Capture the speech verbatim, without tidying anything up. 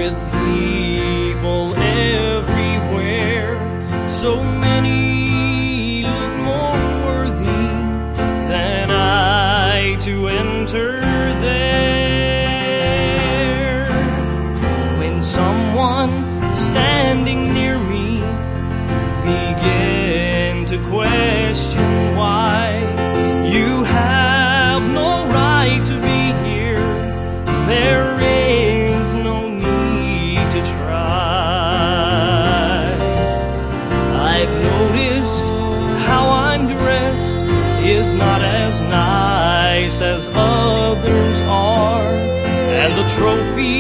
with people everywhere. So many look more worthy than I to enter there. When someone standing near me began to question why you have no right to be here, there is no need to try. I've noticed how I'm dressed is not as nice as others are, and the trophy